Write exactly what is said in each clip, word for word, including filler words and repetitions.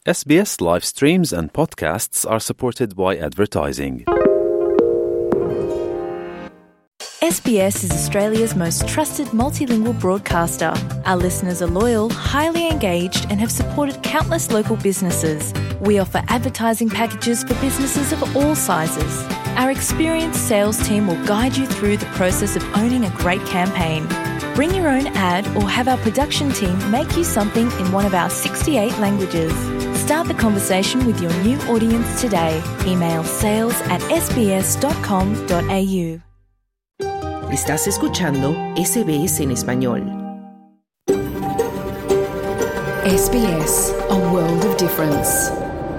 S B S live streams and podcasts are supported by advertising. S B S is Australia's most trusted multilingual broadcaster. Our listeners are loyal, highly engaged, and have supported countless local businesses. We offer advertising packages for businesses of all sizes. Our experienced sales team will guide you through the process of owning a great campaign. Bring your own ad or have our production team make you something in one of our sixty-eight languages. Start the conversation with your new audience today. Email sales at s b s dot com dot a u. Estás escuchando S B S en español. S B S, a world of difference.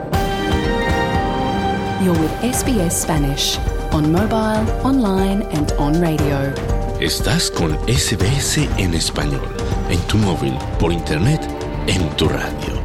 You're with S B S Spanish, on mobile, online and on radio. Estás con S B S en español, en tu móvil, por internet, en tu radio.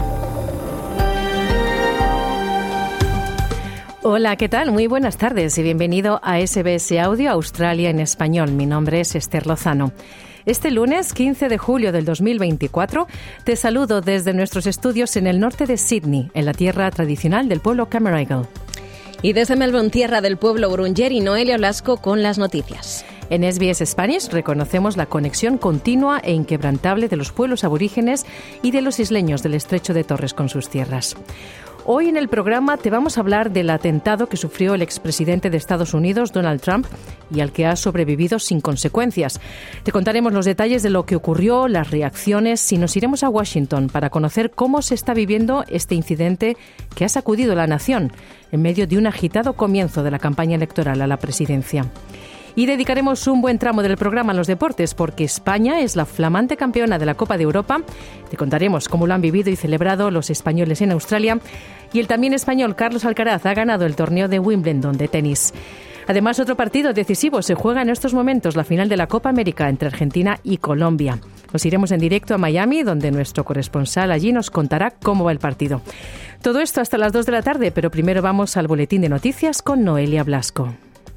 Hola, ¿qué tal? Muy buenas tardes y bienvenido a S B S Audio Australia en español. Mi nombre es Esther Lozano. Este lunes, quince de julio del dos mil veinticuatro, te saludo desde nuestros estudios en el norte de Sydney, en la tierra tradicional del pueblo Cammeraygal. Y desde Melbourne, tierra del pueblo Wurundjeri, Noelia Blasco con las noticias. En S B S Spanish reconocemos la conexión continua e inquebrantable de los pueblos aborígenes y de los isleños del Estrecho de Torres con sus tierras. Hoy en el programa te vamos a hablar del atentado que sufrió el expresidente de Estados Unidos, Donald Trump, y al que ha sobrevivido sin consecuencias. Te contaremos los detalles de lo que ocurrió, las reacciones, y nos iremos a Washington para conocer cómo se está viviendo este incidente que ha sacudido a la nación en medio de un agitado comienzo de la campaña electoral a la presidencia. Y dedicaremos un buen tramo del programa a los deportes porque España es la flamante campeona de la Copa de Europa. Te contaremos cómo lo han vivido y celebrado los españoles en Australia. Y el también español Carlos Alcaraz ha ganado el torneo de Wimbledon de tenis. Además, otro partido decisivo se juega en estos momentos, la final de la Copa América entre Argentina y Colombia. Nos iremos en directo a Miami, donde nuestro corresponsal allí nos contará cómo va el partido. Todo esto hasta las dos de la tarde, pero primero vamos al boletín de noticias con Noelia Blasco.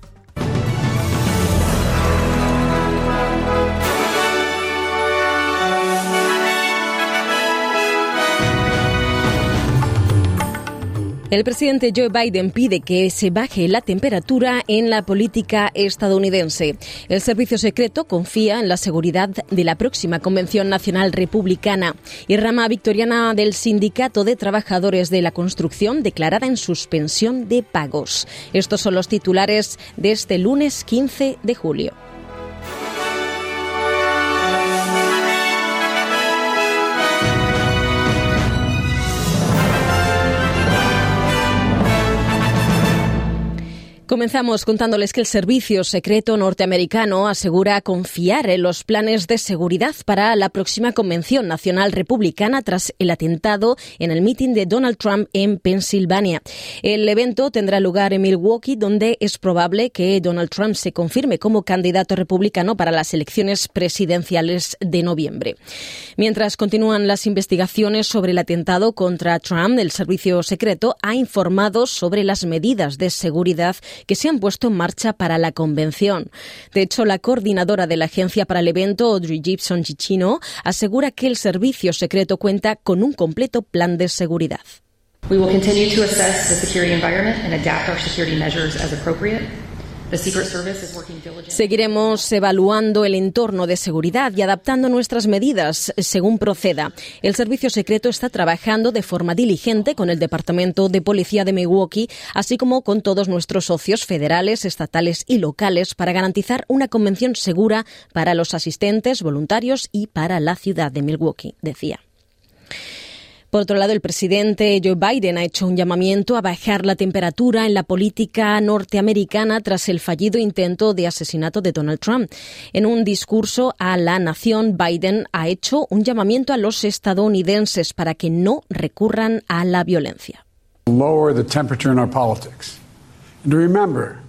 El presidente Joe Biden pide que se baje la temperatura en la política estadounidense. El servicio secreto confía en la seguridad de la próxima Convención Nacional Republicana y rama victoriana del Sindicato de Trabajadores de la Construcción declarada en suspensión de pagos. Estos son los titulares de este lunes quince de julio. Comenzamos contándoles que el Servicio Secreto norteamericano asegura confiar en los planes de seguridad para la próxima Convención Nacional Republicana tras el atentado en el mitin de Donald Trump en Pensilvania. El evento tendrá lugar en Milwaukee, donde es probable que Donald Trump se confirme como candidato republicano para las elecciones presidenciales de noviembre. Mientras continúan las investigaciones sobre el atentado contra Trump, el Servicio Secreto ha informado sobre las medidas de seguridad que se han puesto en marcha para la convención. De hecho, la coordinadora de la agencia para el evento, Audrey Gibson Cicchino, asegura que el servicio secreto cuenta con un completo plan de seguridad. We will continue to assess the security environment and adapt our security measures as appropriate. The Secret Service is working diligently. Seguiremos evaluando el entorno de seguridad y adaptando nuestras medidas según proceda. El Servicio Secreto está trabajando de forma diligente con el Departamento de Policía de Milwaukee, así como con todos nuestros socios federales, estatales y locales para garantizar una convención segura para los asistentes, voluntarios y para la ciudad de Milwaukee, decía. Por otro lado, el presidente Joe Biden ha hecho un llamamiento a bajar la temperatura en la política norteamericana tras el fallido intento de asesinato de Donald Trump. En un discurso a la nación, Biden ha hecho un llamamiento a los estadounidenses para que no recurran a la violencia. Lower the temperature in our politics. And to remember,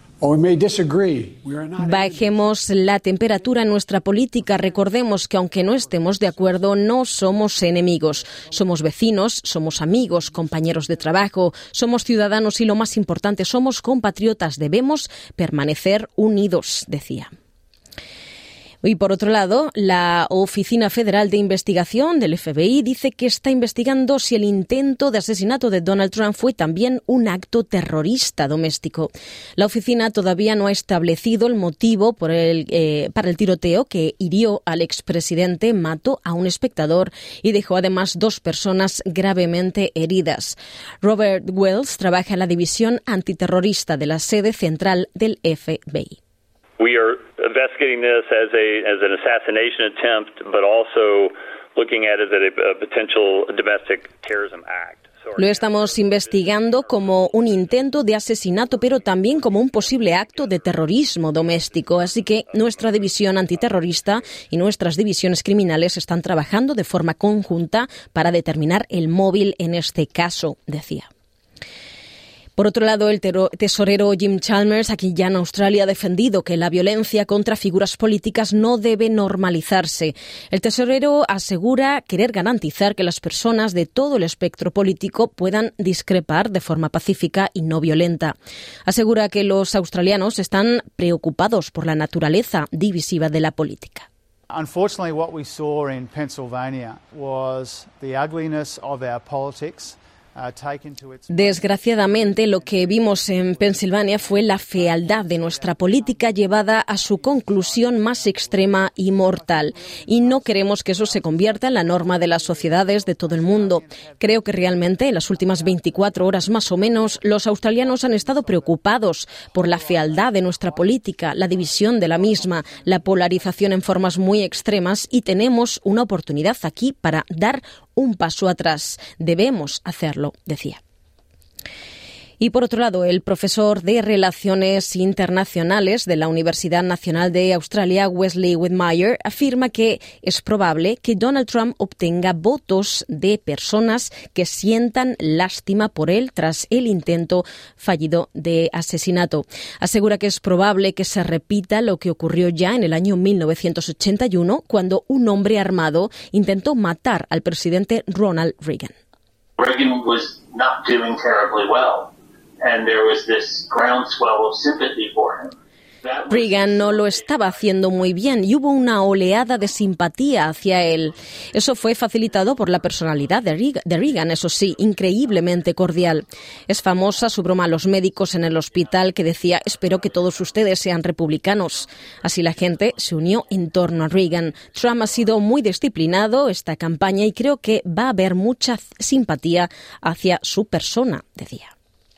bajemos la temperatura en nuestra política. Recordemos que aunque no estemos de acuerdo, no somos enemigos. Somos vecinos, somos amigos, compañeros de trabajo, somos ciudadanos y lo más importante, somos compatriotas. Debemos permanecer unidos, decía. Y por otro lado, la Oficina Federal de Investigación del F B I dice que está investigando si el intento de asesinato de Donald Trump fue también un acto terrorista doméstico. La oficina todavía no ha establecido el motivo por el, eh, para el tiroteo que hirió al expresidente, mató a un espectador y dejó además dos personas gravemente heridas. Robert Wells trabaja en la división antiterrorista de la sede central del F B I. We are investigating this as a as an assassination attempt, but also looking at it as a, a potential domestic terrorism act. Lo estamos investigando como un intento de asesinato, pero también como un posible acto de terrorismo doméstico. Así que nuestra división antiterrorista y nuestras divisiones criminales están trabajando de forma conjunta para determinar el móvil en este caso, decía. Por otro lado, el tesorero Jim Chalmers, aquí ya en Australia, ha defendido que la violencia contra figuras políticas no debe normalizarse. El tesorero asegura querer garantizar que las personas de todo el espectro político puedan discrepar de forma pacífica y no violenta. Asegura que los australianos están preocupados por la naturaleza divisiva de la política. Unfortunately, what we saw in Pennsylvania was the ugliness of our politics. Desgraciadamente, lo que vimos en Pensilvania fue la fealdad de nuestra política llevada a su conclusión más extrema y mortal. Y no queremos que eso se convierta en la norma de las sociedades de todo el mundo. Creo que realmente en las últimas veinticuatro horas más o menos, los australianos han estado preocupados por la fealdad de nuestra política, la división de la misma, la polarización en formas muy extremas, y tenemos una oportunidad aquí para dar un paso atrás. Debemos hacerlo, decía. Y por otro lado, el profesor de Relaciones Internacionales de la Universidad Nacional de Australia, Wesley Whitmire, afirma que es probable que Donald Trump obtenga votos de personas que sientan lástima por él tras el intento fallido de asesinato. Asegura que es probable que se repita lo que ocurrió ya en el año mil novecientos ochenta y uno, cuando un hombre armado intentó matar al presidente Ronald Reagan. Reagan was not doing terribly well. And there was this groundswell of sympathy for him. Reagan no lo estaba haciendo muy bien y hubo una oleada de simpatía hacia él. Eso fue facilitado por la personalidad de Reagan, eso sí, increíblemente cordial. Es famosa su broma a los médicos en el hospital que decía: espero que todos ustedes sean republicanos. Así la gente se unió en torno a Reagan. Trump ha sido muy disciplinado esta campaña y creo que va a haber mucha simpatía hacia su persona, decía.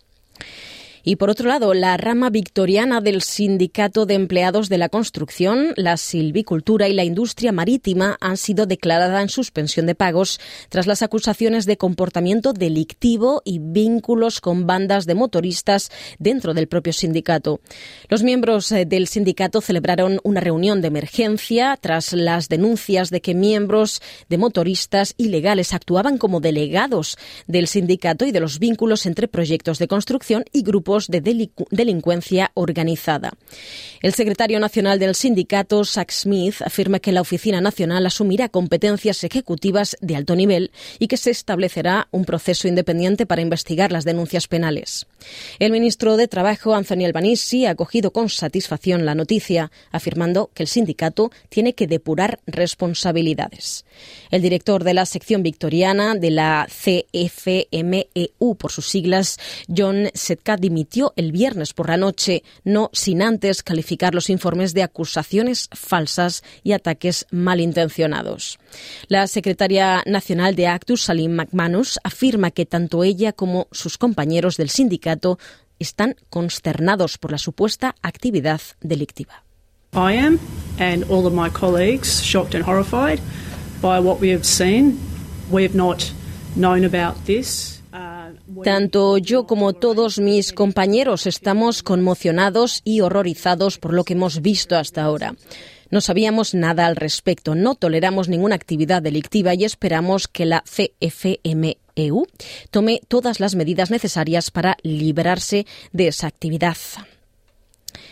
Y por otro lado, la rama victoriana del Sindicato de Empleados de la Construcción, la Silvicultura y la Industria Marítima han sido declaradas en suspensión de pagos tras las acusaciones de comportamiento delictivo y vínculos con bandas de motoristas dentro del propio sindicato. Los miembros del sindicato celebraron una reunión de emergencia tras las denuncias de que miembros de motoristas ilegales actuaban como delegados del sindicato y de los vínculos entre proyectos de construcción y grupos de delincuencia organizada. El secretario nacional del sindicato, Zach Smith, afirma que la Oficina Nacional asumirá competencias ejecutivas de alto nivel y que se establecerá un proceso independiente para investigar las denuncias penales. El ministro de Trabajo, Anthony Albanese, ha acogido con satisfacción la noticia, afirmando que el sindicato tiene que depurar responsabilidades. El director de la sección victoriana de la C F M E U, por sus siglas, John Setka, dimitió el viernes por la noche, no sin antes calificar los informes de acusaciones falsas y ataques malintencionados. La secretaria nacional de Actus, Salim McManus, afirma que tanto ella como sus compañeros del sindicato están consternados por la supuesta actividad delictiva. I am, and all of my colleagues, shocked and horrified by what we have seen. We have not known about this. Tanto yo como todos mis compañeros estamos conmocionados y horrorizados por lo que hemos visto hasta ahora. No sabíamos nada al respecto, no toleramos ninguna actividad delictiva y esperamos que la C F M E U tome todas las medidas necesarias para librarse de esa actividad.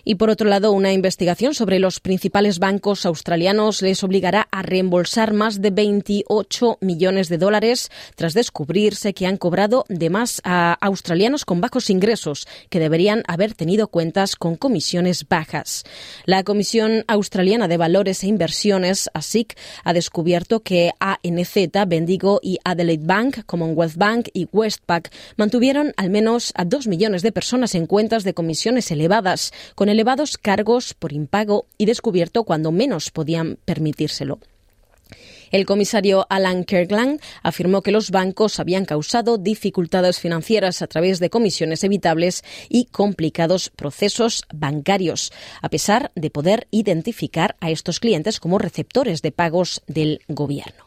Y por otro lado, una investigación sobre los principales bancos australianos les obligará a reembolsar más de veintiocho millones de dólares tras descubrirse que han cobrado de más a australianos con bajos ingresos que deberían haber tenido cuentas con comisiones bajas. La Comisión Australiana de Valores e Inversiones, A S I C, ha descubierto que A N Z, Bendigo y Adelaide Bank, Commonwealth Bank y Westpac mantuvieron al menos a dos millones de personas en cuentas de comisiones elevadas, con elevados cargos por impago y descubierto cuando menos podían permitírselo. El comisario Alan Kirkland afirmó que los bancos habían causado dificultades financieras a través de comisiones evitables y complicados procesos bancarios, a pesar de poder identificar a estos clientes como receptores de pagos del gobierno.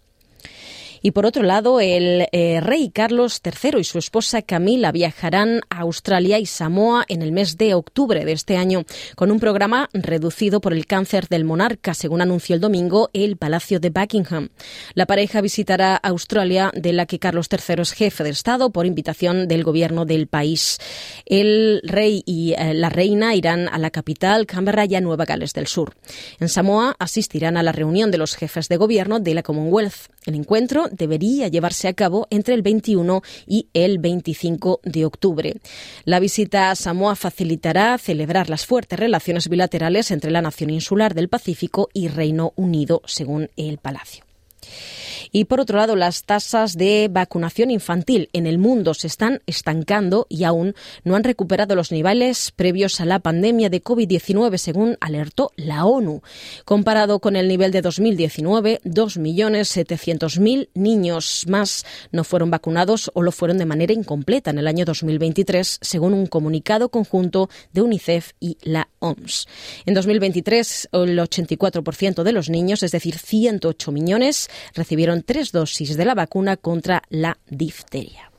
Y por otro lado, el eh, rey Carlos tercero y su esposa Camila viajarán a Australia y Samoa en el mes de octubre de este año, con un programa reducido por el cáncer del monarca, según anunció el domingo el Palacio de Buckingham. La pareja visitará Australia, de la que Carlos tercero es jefe de Estado, por invitación del gobierno del país. El rey y eh, la reina irán a la capital, Canberra, y a Nueva Gales del Sur. En Samoa asistirán a la reunión de los jefes de gobierno de la Commonwealth. El encuentro debería llevarse a cabo entre el veintiuno y el veinticinco de octubre. La visita a Samoa facilitará celebrar las fuertes relaciones bilaterales entre la nación insular del Pacífico y Reino Unido, según el Palacio. Y por otro lado, las tasas de vacunación infantil en el mundo se están estancando y aún no han recuperado los niveles previos a la pandemia de covid diecinueve, según alertó la ONU. Comparado con el nivel de dos mil diecinueve, dos millones setecientos mil niños más no fueron vacunados o lo fueron de manera incompleta en el año dos mil veintitrés, según un comunicado conjunto de UNICEF y la O M S. En dos mil veintitrés, el ochenta y cuatro por ciento de los niños, es decir, ciento ocho millones, recibieron tres dosis de la vacuna contra la difteria.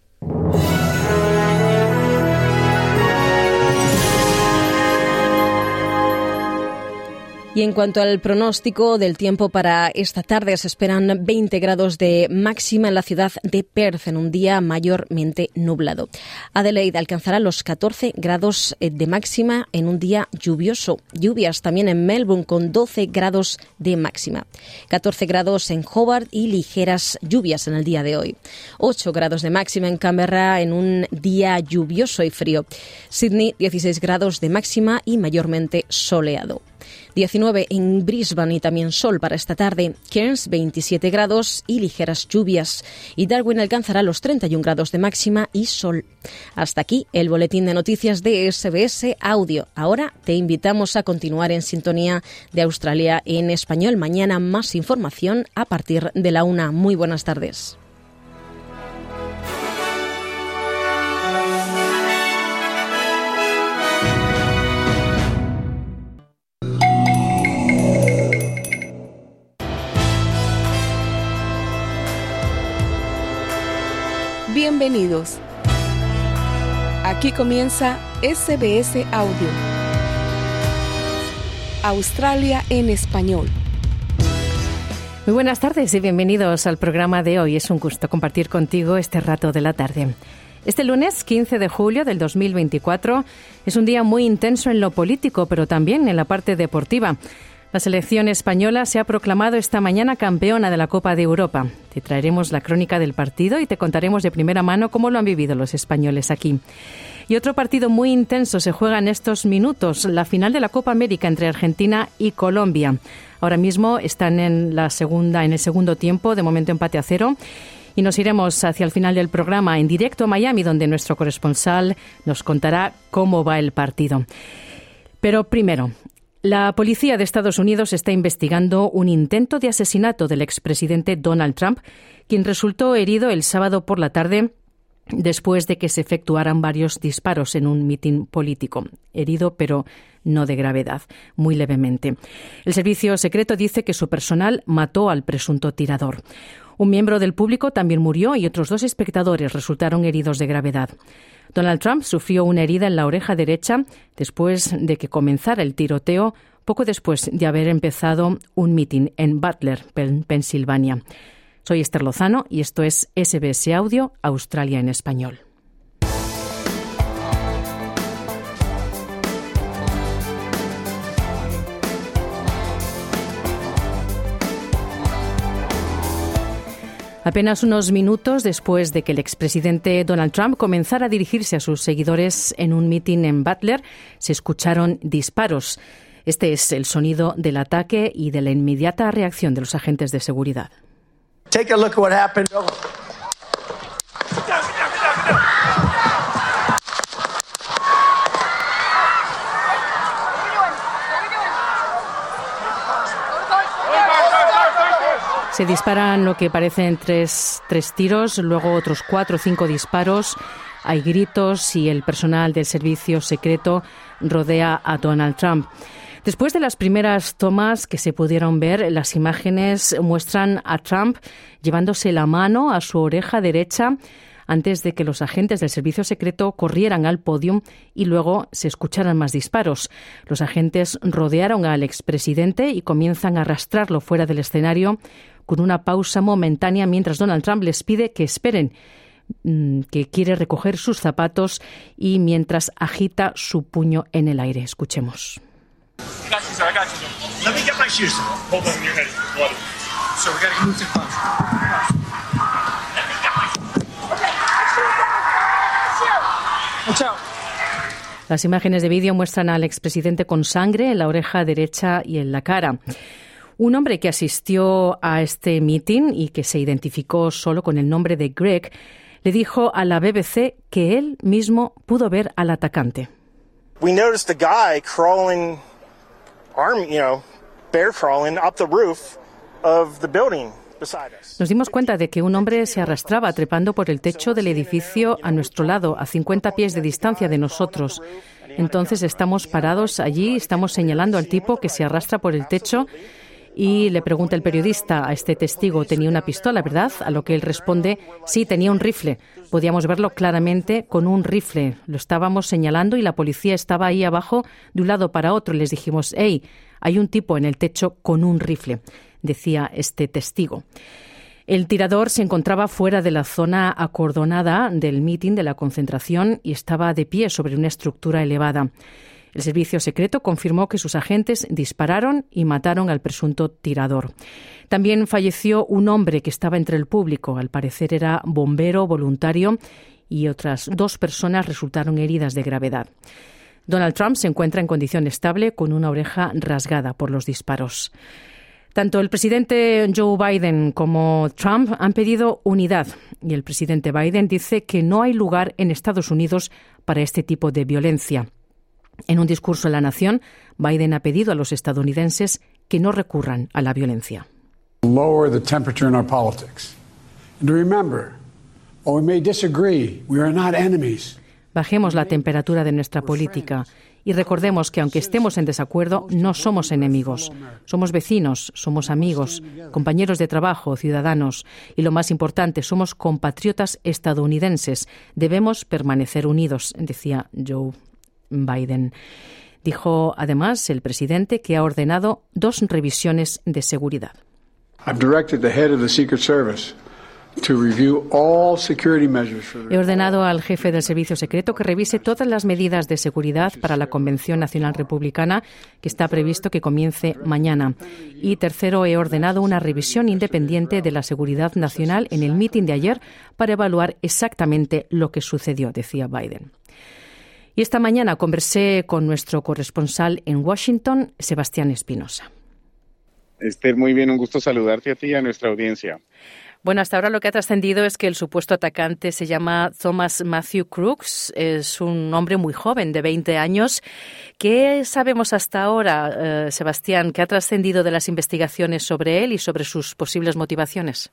Y en cuanto al pronóstico del tiempo para esta tarde, se esperan veinte grados de máxima en la ciudad de Perth en un día mayormente nublado. Adelaide alcanzará los catorce grados de máxima en un día lluvioso. Lluvias también en Melbourne con doce grados de máxima. catorce grados en Hobart y ligeras lluvias en el día de hoy. ocho grados de máxima en Canberra en un día lluvioso y frío. Sydney, dieciséis grados de máxima y mayormente soleado. diecinueve en Brisbane y también sol para esta tarde. Cairns, veintisiete grados y ligeras lluvias. Y Darwin alcanzará los treinta y un grados de máxima y sol. Hasta aquí el boletín de noticias de S B S Audio. Ahora te invitamos a continuar en sintonía de Australia en español. Mañana más información a partir de la una. Muy buenas tardes. Bienvenidos. Aquí comienza S B S Audio. Australia en español. Muy buenas tardes y bienvenidos al programa de hoy. Es un gusto compartir contigo este rato de la tarde. Este lunes, quince de julio del dos mil veinticuatro, es un día muy intenso en lo político, pero también en la parte deportiva. La selección española se ha proclamado esta mañana campeona de la Copa de Europa. Te traeremos la crónica del partido y te contaremos de primera mano cómo lo han vivido los españoles aquí. Y otro partido muy intenso se juega en estos minutos, la final de la Copa América entre Argentina y Colombia. Ahora mismo están en la segunda, en el segundo tiempo, de momento empate a cero. Y nos iremos hacia el final del programa en directo a Miami, donde nuestro corresponsal nos contará cómo va el partido. Pero primero, la policía de Estados Unidos está investigando un intento de asesinato del expresidente Donald Trump, quien resultó herido el sábado por la tarde después de que se efectuaran varios disparos en un mitin político. Herido, pero no de gravedad, muy levemente. El servicio secreto dice que su personal mató al presunto tirador. Un miembro del público también murió y otros dos espectadores resultaron heridos de gravedad. Donald Trump sufrió una herida en la oreja derecha después de que comenzara el tiroteo, poco después de haber empezado un mitin en Butler, Pensilvania. Soy Esther Lozano y esto es S B S Audio, Australia en español. Apenas unos minutos después de que el expresidente Donald Trump comenzara a dirigirse a sus seguidores en un mitin en Butler, se escucharon disparos. Este es el sonido del ataque y de la inmediata reacción de los agentes de seguridad. Take a look at what happened. Se disparan lo que parecen tres, tres tiros, luego otros cuatro o cinco disparos. Hay gritos y el personal del servicio secreto rodea a Donald Trump. Después de las primeras tomas que se pudieron ver, las imágenes muestran a Trump llevándose la mano a su oreja derecha antes de que los agentes del servicio secreto corrieran al podio y luego se escucharan más disparos. Los agentes rodearon al expresidente y comienzan a arrastrarlo fuera del escenario con una pausa momentánea mientras Donald Trump les pide que esperen, que quiere recoger sus zapatos y mientras agita su puño en el aire. Escuchemos. Las imágenes de vídeo muestran al expresidente con sangre en la oreja derecha y en la cara. Un hombre que asistió a este meeting y que se identificó solo con el nombre de Greg le dijo a la B B C que él mismo pudo ver al atacante. We noticed a guy crawling, arm, you know, bear crawling up the roof of the building. Nos dimos cuenta de que un hombre se arrastraba trepando por el techo del edificio a nuestro lado, a cincuenta pies de distancia de nosotros. Entonces estamos parados allí, estamos señalando al tipo que se arrastra por el techo y le pregunta el periodista a este testigo, ¿tenía una pistola, verdad? A lo que él responde, sí, tenía un rifle. Podíamos verlo claramente con un rifle. Lo estábamos señalando y la policía estaba ahí abajo de un lado para otro. Les dijimos, hey, hay un tipo en el techo con un rifle, decía este testigo. El tirador se encontraba fuera de la zona acordonada del mitin de la concentración y estaba de pie sobre una estructura elevada. El servicio secreto confirmó que sus agentes dispararon y mataron al presunto tirador. También falleció un hombre que estaba entre el público. Al parecer era bombero voluntario y otras dos personas resultaron heridas de gravedad. Donald Trump se encuentra en condición estable con una oreja rasgada por los disparos. Tanto el presidente Joe Biden como Trump han pedido unidad y el presidente Biden dice que no hay lugar en Estados Unidos para este tipo de violencia. En un discurso a la nación, Biden ha pedido a los estadounidenses que no recurran a la violencia. Lower the temperature in our politics. And to remember, while we may disagree, we are not enemies. Bajemos la temperatura de nuestra política y recordemos que aunque estemos en desacuerdo, no somos enemigos. Somos vecinos, somos amigos, compañeros de trabajo, ciudadanos y lo más importante, somos compatriotas estadounidenses. Debemos permanecer unidos, decía Joe Biden. Dijo además el presidente que ha ordenado dos revisiones de seguridad. I've directed the head of the Secret Service to review all security measures for the... He ordenado al jefe del servicio secreto que revise todas las medidas de seguridad para la Convención Nacional Republicana que está previsto que comience mañana. Y tercero, he ordenado una revisión independiente de la seguridad nacional en el mitin de ayer para evaluar exactamente lo que sucedió, decía Biden. Y esta mañana conversé con nuestro corresponsal en Washington, Sebastián Espinosa. Esther, muy bien, un gusto saludarte a ti y a nuestra audiencia. Bueno, hasta ahora lo que ha trascendido es que el supuesto atacante se llama Thomas Matthew Crooks, es un hombre muy joven, de veinte años. ¿Qué sabemos hasta ahora, eh, Sebastián? ¿Qué ha trascendido de las investigaciones sobre él y sobre sus posibles motivaciones?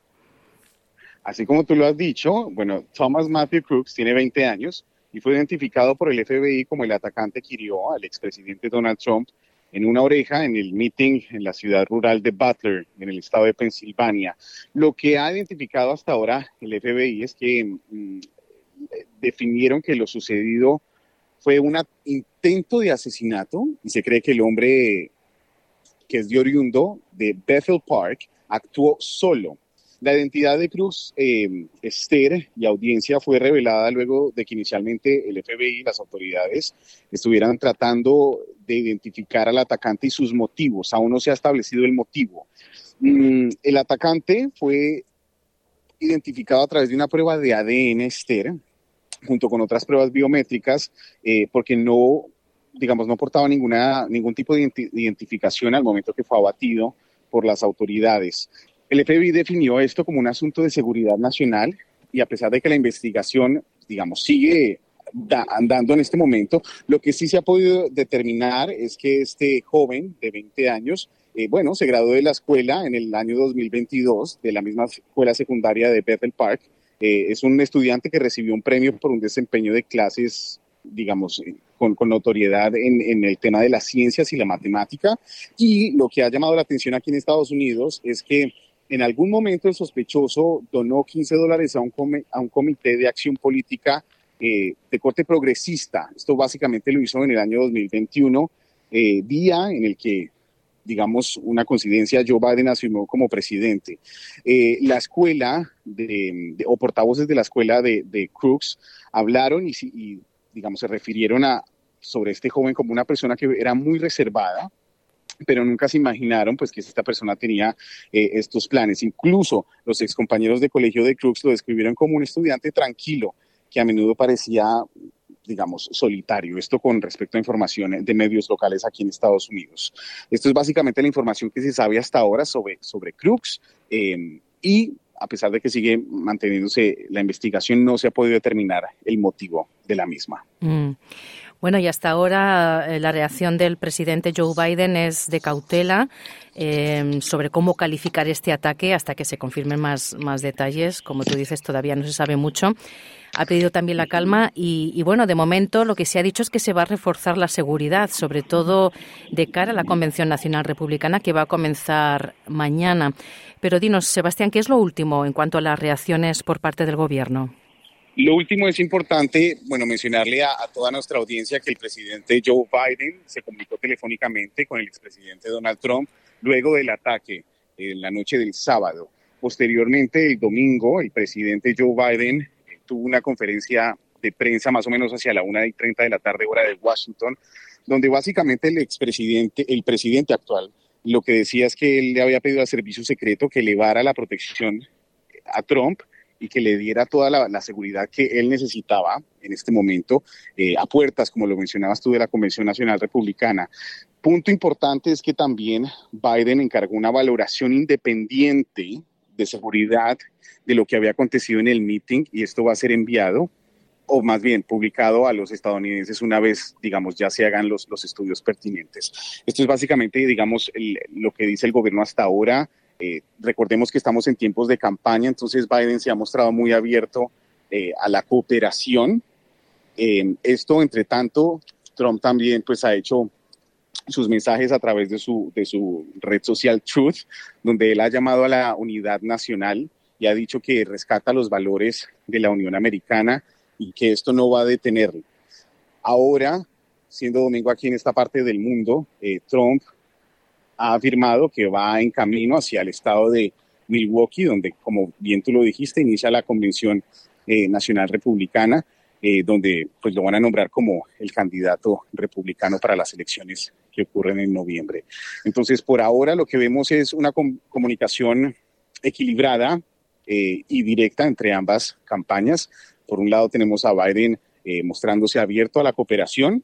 Así como tú lo has dicho, bueno, Thomas Matthew Crooks tiene veinte años y fue identificado por el F B I como el atacante que hirió al expresidente Donald Trump en una oreja en el meeting en la ciudad rural de Butler, en el estado de Pensilvania. Lo que ha identificado hasta ahora el F B I es que mmm, definieron que lo sucedido fue un intento de asesinato y se cree que el hombre, que es de oriundo de Bethel Park, actuó solo. La identidad de Cruz, eh, Esther y audiencia fue revelada luego de que inicialmente el F B I y las autoridades estuvieran tratando de identificar al atacante y sus motivos. Aún no se ha establecido el motivo. Mm, el atacante fue identificado a través de una prueba de A D N ester, junto con otras pruebas biométricas, eh, porque no, digamos, no portaba ninguna, ningún tipo de identificación al momento que fue abatido por las autoridades. El F B I definió esto como un asunto de seguridad nacional y a pesar de que la investigación, digamos, sigue da, andando en este momento, lo que sí se ha podido determinar es que este joven de veinte años, eh, bueno, se graduó de la escuela en el año dos mil veintidós, de la misma escuela secundaria de Bethel Park. Eh, es un estudiante que recibió un premio por un desempeño de clases, digamos, con, con notoriedad en, en el tema de las ciencias y la matemática. Y lo que ha llamado la atención aquí en Estados Unidos es que en algún momento el sospechoso donó quince dólares a un, come, a un comité de acción política eh, de corte progresista. Esto básicamente lo hizo en el año dos mil veintiuno, eh, día en el que, digamos, una coincidencia, Joe Biden asumió como presidente. Eh, la escuela, de, de, o portavoces de la escuela de, de Crooks, hablaron y, y, digamos, se refirieron a, sobre este joven como una persona que era muy reservada, pero nunca se imaginaron pues, que esta persona tenía eh, estos planes. Incluso los excompañeros de colegio de Crooks lo describieron como un estudiante tranquilo, que a menudo parecía, digamos, solitario. Esto con respecto a información de medios locales aquí en Estados Unidos. Esto es básicamente la información que se sabe hasta ahora sobre, sobre Crooks eh, y a pesar de que sigue manteniéndose la investigación, no se ha podido determinar el motivo de la misma. Mm. Bueno, y hasta ahora eh, la reacción del presidente Joe Biden es de cautela eh, sobre cómo calificar este ataque hasta que se confirmen más, más detalles. Como tú dices, todavía no se sabe mucho. Ha pedido también la calma y, y, bueno, de momento lo que se ha dicho es que se va a reforzar la seguridad, sobre todo de cara a la Convención Nacional Republicana que va a comenzar mañana. Pero dinos, Sebastián, ¿qué es lo último en cuanto a las reacciones por parte del gobierno? Lo último es importante, bueno, mencionarle a, a toda nuestra audiencia que el presidente Joe Biden se comunicó telefónicamente con el expresidente Donald Trump luego del ataque en la noche del sábado. Posteriormente, el domingo, el presidente Joe Biden eh, tuvo una conferencia de prensa más o menos hacia la una y treinta de la tarde, hora de Washington, donde básicamente el expresidente, el presidente actual, lo que decía es que él le había pedido al servicio secreto que elevara la protección a Trump y que le diera toda la, la seguridad que él necesitaba en este momento, eh, a puertas, como lo mencionabas tú, de la Convención Nacional Republicana. Punto importante es que también Biden encargó una valoración independiente de seguridad de lo que había acontecido en el meeting, y esto va a ser enviado, o más bien publicado a los estadounidenses una vez, digamos, ya se hagan los, los estudios pertinentes. Esto es básicamente, digamos, el, lo que dice el gobierno hasta ahora. Eh, recordemos que estamos en tiempos de campaña, entonces Biden se ha mostrado muy abierto eh, a la cooperación. Eh, esto, entre tanto, Trump también pues, ha hecho sus mensajes a través de su, de su red social Truth, donde él ha llamado a la unidad nacional y ha dicho que rescata los valores de la Unión Americana y que esto no va a detenerlo. Ahora, siendo domingo aquí en esta parte del mundo, eh, Trump ha afirmado que va en camino hacia el estado de Milwaukee, donde, como bien tú lo dijiste, inicia la Convención eh, Nacional Republicana, eh, donde pues, lo van a nombrar como el candidato republicano para las elecciones que ocurren en noviembre. Entonces, por ahora lo que vemos es una com- comunicación equilibrada eh, y directa entre ambas campañas. Por un lado tenemos a Biden eh, mostrándose abierto a la cooperación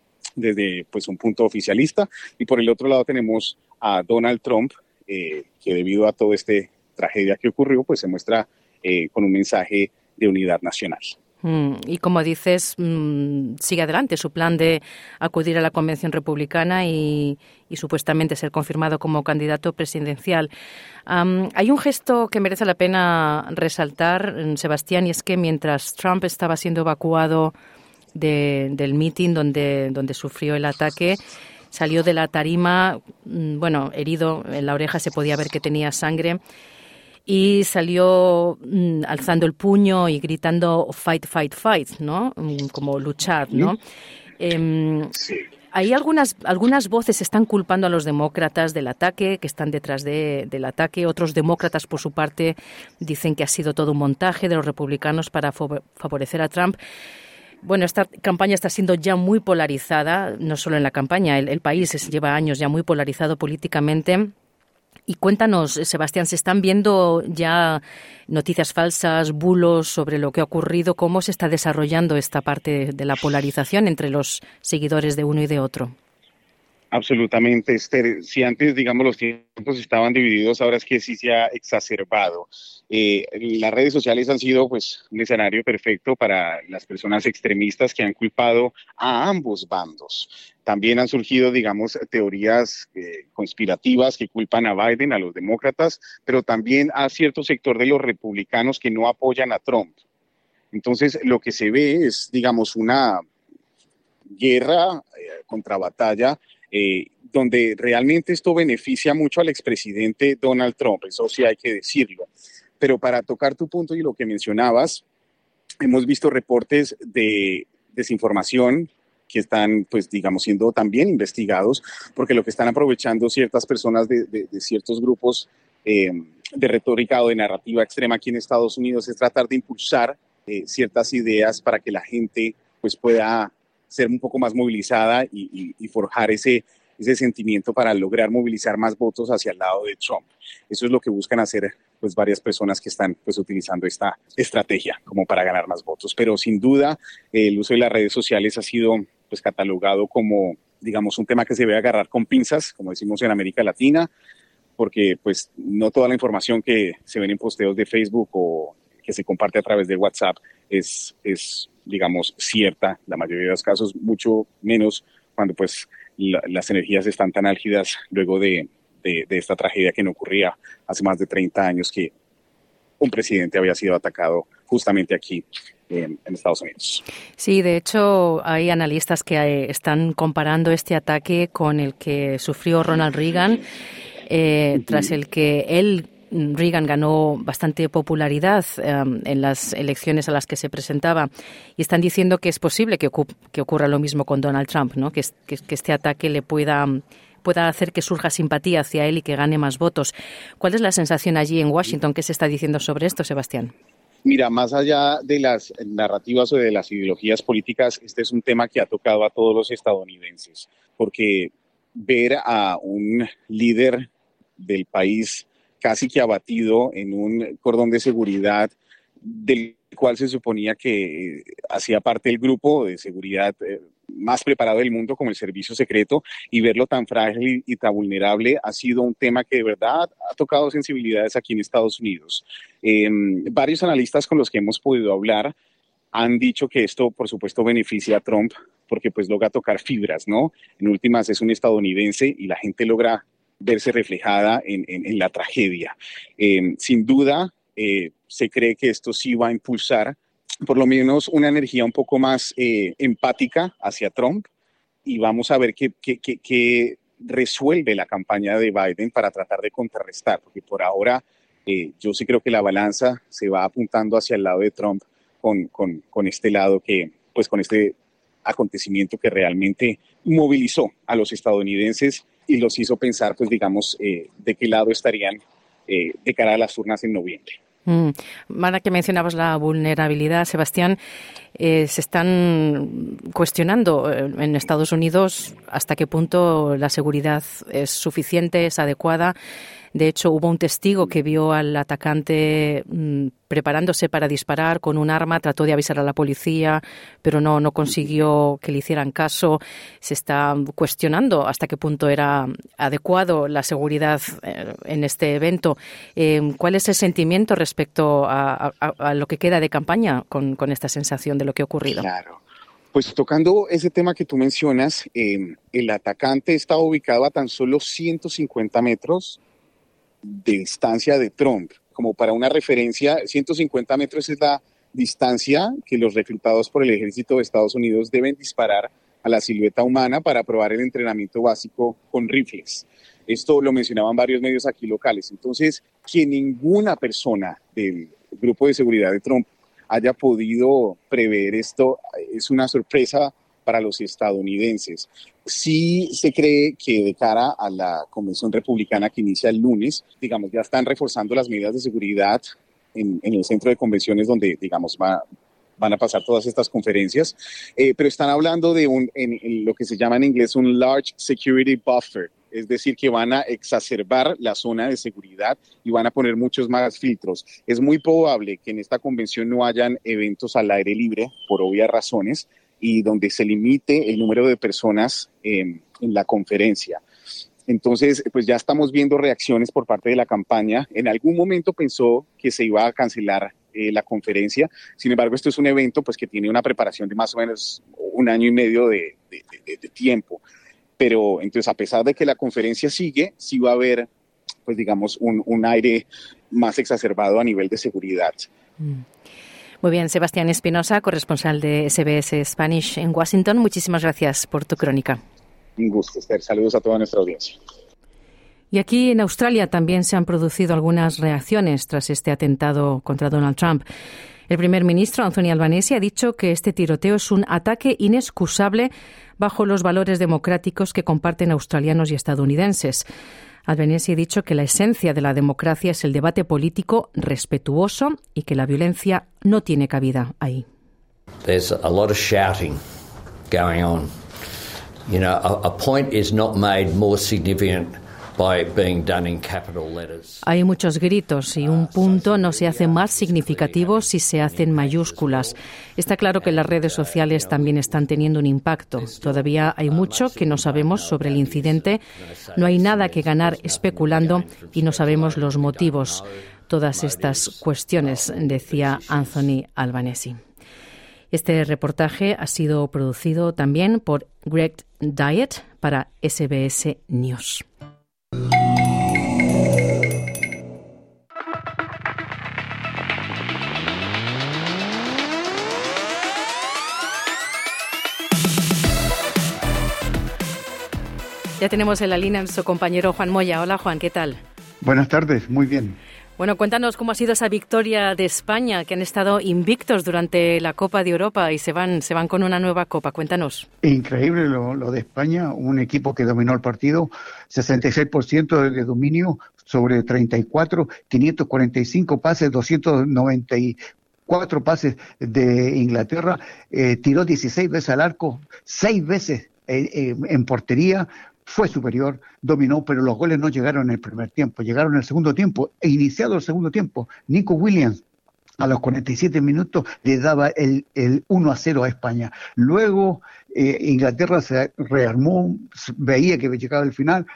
desde pues, un punto oficialista, y por el otro lado tenemos a Donald Trump, eh, que debido a toda esta tragedia que ocurrió, pues se muestra eh, con un mensaje de unidad nacional. Mm, y como dices, mm, sigue adelante su plan de acudir a la Convención Republicana y, y supuestamente ser confirmado como candidato presidencial. Um, hay un gesto que merece la pena resaltar, Sebastián, y es que mientras Trump estaba siendo evacuado de, del meeting donde, donde sufrió el ataque, salió de la tarima, bueno, herido en la oreja, se podía ver que tenía sangre, y salió mm, alzando el puño y gritando fight, fight, fight, ¿no? Como luchar, ¿no? Eh, sí. Hay algunas, algunas voces están culpando a los demócratas del ataque, que están detrás de, del ataque. Otros demócratas, por su parte, dicen que ha sido todo un montaje de los republicanos para fo- favorecer a Trump. Bueno, esta campaña está siendo ya muy polarizada, no solo en la campaña, el, el país es, lleva años ya muy polarizado políticamente. Y cuéntanos, Sebastián, ¿se están viendo ya noticias falsas, bulos sobre lo que ha ocurrido? ¿Cómo se está desarrollando esta parte de la polarización entre los seguidores de uno y de otro? Absolutamente, Esther. Si antes, digamos, los tiempos estaban divididos, ahora es que sí se ha exacerbado. Eh, las redes sociales han sido, pues, un escenario perfecto para las personas extremistas que han culpado a ambos bandos. También han surgido, digamos, teorías eh, conspirativas que culpan a Biden, a los demócratas, pero también a cierto sector de los republicanos que no apoyan a Trump. Entonces, lo que se ve es, digamos, una guerra, eh, contrabatalla, Eh, donde realmente esto beneficia mucho al expresidente Donald Trump, eso sí hay que decirlo. Pero para tocar tu punto y lo que mencionabas, hemos visto reportes de desinformación que están, pues, digamos, siendo también investigados, porque lo que están aprovechando ciertas personas de, de, de ciertos grupos eh, de retórica o de narrativa extrema aquí en Estados Unidos es tratar de impulsar eh, ciertas ideas para que la gente, pues, pueda ser un poco más movilizada y, y, y forjar ese, ese sentimiento para lograr movilizar más votos hacia el lado de Trump. Eso es lo que buscan hacer, pues, varias personas que están, pues, utilizando esta estrategia como para ganar más votos. Pero sin duda el uso de las redes sociales ha sido, pues, catalogado como, digamos, un tema que se debe agarrar con pinzas, como decimos en América Latina, porque, pues, no toda la información que se ven en posteos de Facebook o que se comparte a través de WhatsApp es, es digamos, cierta, la mayoría de los casos, mucho menos cuando, pues, la, las energías están tan álgidas luego de, de, de esta tragedia que no ocurría hace más de treinta años, que un presidente había sido atacado justamente aquí en, en Estados Unidos. Sí, de hecho, hay analistas que están comparando este ataque con el que sufrió Ronald Reagan, eh, uh-huh. tras el que él Reagan ganó bastante popularidad um, en las elecciones a las que se presentaba, y están diciendo que es posible que, ocu- que ocurra lo mismo con Donald Trump, ¿no? que, que, que este ataque le pueda, pueda hacer que surja simpatía hacia él y que gane más votos. ¿Cuál es la sensación allí en Washington? ¿Qué se está diciendo sobre esto, Sebastián? Mira, más allá de las narrativas o de las ideologías políticas, este es un tema que ha tocado a todos los estadounidenses, porque ver a un líder del país casi que abatido en un cordón de seguridad del cual se suponía que eh, hacía parte del grupo de seguridad eh, más preparado del mundo, como el servicio secreto, y verlo tan frágil y tan vulnerable ha sido un tema que de verdad ha tocado sensibilidades aquí en Estados Unidos. Eh, varios analistas con los que hemos podido hablar han dicho que esto, por supuesto, beneficia a Trump porque, pues, logra tocar fibras, ¿no? En últimas es un estadounidense y la gente logra verse reflejada en, en, en la tragedia. Eh, sin duda, eh, se cree que esto sí va a impulsar por lo menos una energía un poco más eh, empática hacia Trump, y vamos a ver qué, qué, qué, qué resuelve la campaña de Biden para tratar de contrarrestar, porque por ahora eh, yo sí creo que la balanza se va apuntando hacia el lado de Trump con, con, con este lado que, pues con este acontecimiento que realmente movilizó a los estadounidenses y los hizo pensar, pues digamos, eh, de qué lado estarían eh, de cara a las urnas en noviembre. Mm. Ahora que mencionabas la vulnerabilidad, Sebastián, eh, se están cuestionando en Estados Unidos hasta qué punto la seguridad es suficiente, es adecuada. De hecho, hubo un testigo que vio al atacante mmm, preparándose para disparar con un arma, trató de avisar a la policía, pero no, no consiguió que le hicieran caso. Se está cuestionando hasta qué punto era adecuado la seguridad eh, en este evento. Eh, ¿Cuál es el sentimiento respecto a, a, a lo que queda de campaña con, con esta sensación de lo que ha ocurrido? Claro. Pues tocando ese tema que tú mencionas, eh, el atacante estaba ubicado a tan solo ciento cincuenta metros de distancia de Trump. Como para una referencia, ciento cincuenta metros es la distancia que los reclutados por el ejército de Estados Unidos deben disparar a la silueta humana para probar el entrenamiento básico con rifles. Esto lo mencionaban varios medios aquí locales. Entonces, que ninguna persona del grupo de seguridad de Trump haya podido prever esto es una sorpresa para los estadounidenses. Sí se cree que de cara a la convención republicana que inicia el lunes, digamos, ya están reforzando las medidas de seguridad en, en el centro de convenciones donde, digamos, va, van a pasar todas estas conferencias, eh, pero están hablando de un, en, en lo que se llama en inglés un large security buffer. es decir, que van a exacerbar la zona de seguridad y van a poner muchos más filtros. Es muy probable que en esta convención no hayan eventos al aire libre, por obvias razones, y donde se limite el número de personas eh, en la conferencia. Entonces, pues ya estamos viendo reacciones por parte de la campaña. En algún momento pensó que se iba a cancelar eh, la conferencia. Sin embargo, esto es un evento pues, que tiene una preparación de más o menos un año y medio de, de, de, de tiempo. Pero entonces, a pesar de que la conferencia sigue, sí va a haber, pues digamos, un, un aire más exacerbado a nivel de seguridad. Mm. Muy bien, Sebastián Espinosa, corresponsal de S B S Spanish en Washington. Muchísimas gracias por tu crónica. Un gusto, Esther. Saludos a toda nuestra audiencia. Y aquí en Australia también se han producido algunas reacciones tras este atentado contra Donald Trump. El primer ministro, Anthony Albanese, ha dicho que este tiroteo es un ataque inexcusable bajo los valores democráticos que comparten australianos y estadounidenses. Albanese ha dicho que la esencia de la democracia es el debate político respetuoso y que la violencia no tiene cabida ahí. There's a lot of shouting going on. You know, a, a point is not made more significant by being done in capital letters. Hay muchos gritos y un punto no se hace más significativo si se hace en mayúsculas. Está claro que las redes sociales también están teniendo un impacto. Todavía hay mucho que no sabemos sobre el incidente. No hay nada que ganar especulando y no sabemos los motivos. Todas estas cuestiones, decía Anthony Albanese. Este reportaje ha sido producido también por Greg Diet para S B S News. Ya tenemos en la línea a nuestro compañero Juan Moya. Hola Juan, ¿qué tal? Buenas tardes, muy bien. Bueno, cuéntanos cómo ha sido esa victoria de España, que han estado invictos durante la Copa de Europa y se van, se van con una nueva Copa. Cuéntanos. Increíble lo, lo de España, un equipo que dominó el partido, sesenta y seis por ciento de dominio sobre treinta y cuatro, quinientos cuarenta y cinco pases, doscientos noventa y cuatro pases de Inglaterra, eh, tiró dieciséis veces al arco, seis veces eh, eh, en portería. Fue superior, dominó, pero los goles no llegaron en el primer tiempo, llegaron en el segundo tiempo. E iniciado el segundo tiempo, Nico Williams a los cuarenta y siete minutos le daba el, el uno a cero a España. Luego eh, Inglaterra se rearmó, veía que llegaba el final,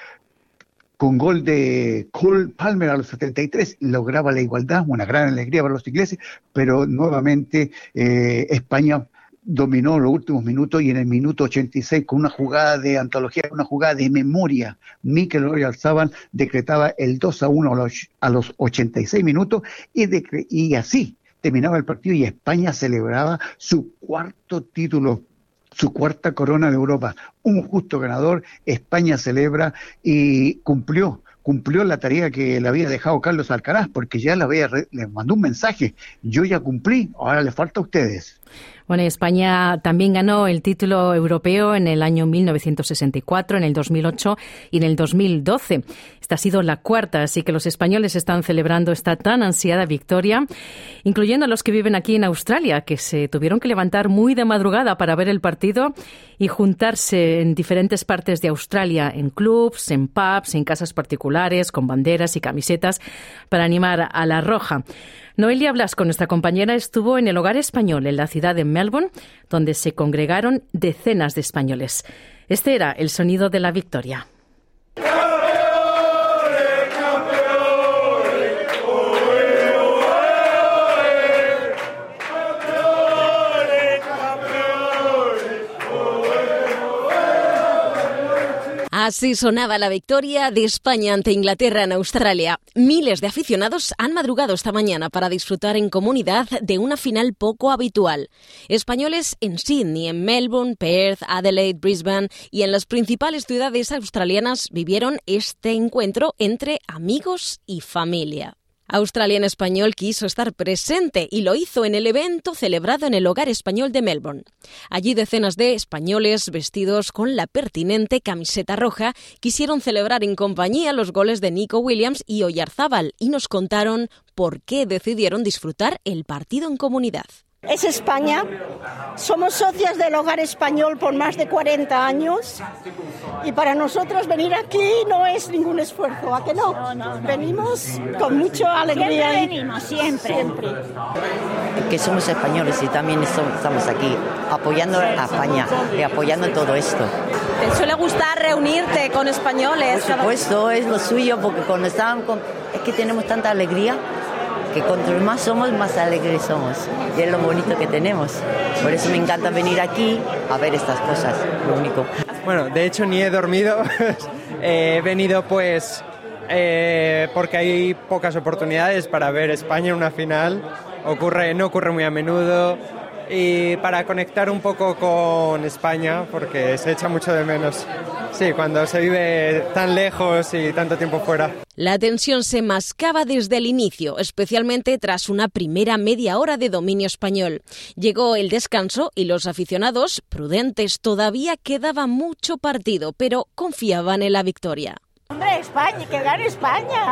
con gol de Cole Palmer a los setenta y tres, lograba la igualdad, una gran alegría para los ingleses, pero nuevamente eh, España dominó los últimos minutos y en el minuto ochenta y seis, con una jugada de antología, una jugada de memoria, Mikel Oyarzabal decretaba el dos a uno a los, a los ochenta y seis minutos y, de, y así terminaba el partido y España celebraba su cuarto título, su cuarta corona de Europa. Un justo ganador, España celebra y cumplió. cumplió la tarea que le había dejado Carlos Alcaraz, porque ya le, había, le mandó un mensaje, yo ya cumplí, ahora le falta a ustedes. Bueno, España también ganó el título europeo en el año mil novecientos sesenta y cuatro, en el dos mil ocho y en el dos mil doce. Esta ha sido la cuarta, así que los españoles están celebrando esta tan ansiada victoria, incluyendo a los que viven aquí en Australia, que se tuvieron que levantar muy de madrugada para ver el partido y juntarse en diferentes partes de Australia, en clubs, en pubs, en casas particulares, con banderas y camisetas, para animar a la Roja. Noelia Blasco, nuestra compañera, estuvo en el Hogar Español en la ciudad de Melbourne, donde se congregaron decenas de españoles. Este era el sonido de la victoria. Así sonaba la victoria de España ante Inglaterra en Australia. Miles de aficionados han madrugado esta mañana para disfrutar en comunidad de una final poco habitual. Españoles en Sydney, en Melbourne, Perth, Adelaide, Brisbane y en las principales ciudades australianas vivieron este encuentro entre amigos y familia. Australia en Español quiso estar presente y lo hizo en el evento celebrado en el Hogar Español de Melbourne. Allí decenas de españoles vestidos con la pertinente camiseta roja quisieron celebrar en compañía los goles de Nico Williams y Oyarzabal y nos contaron por qué decidieron disfrutar el partido en comunidad. es España. Somos socias del Hogar Español por más de cuarenta años y para nosotros venir aquí no es ningún esfuerzo, ¿a que no? no, no, no. Venimos con mucha alegría. Siempre venimos, siempre. siempre. Que somos españoles y también estamos aquí apoyando a España y apoyando todo esto. ¿Te suele gustar reunirte con españoles? Por supuesto, es lo suyo, porque cuando estaban con... es que tenemos tanta alegría que cuanto más somos, más alegres somos. Y es lo bonito que tenemos. Por eso me encanta venir aquí a ver estas cosas, lo único. Bueno, de hecho ni he dormido. He venido pues eh, porque hay pocas oportunidades para ver España en una final. Ocurre, no ocurre muy a menudo. Y para conectar un poco con España, porque se echa mucho de menos. Sí, cuando se vive tan lejos y tanto tiempo fuera. La tensión se mascaba desde el inicio, especialmente tras una primera media hora de dominio español. Llegó el descanso y los aficionados, prudentes, todavía quedaba mucho partido, pero confiaban en la victoria. Hombre, España, que gane España.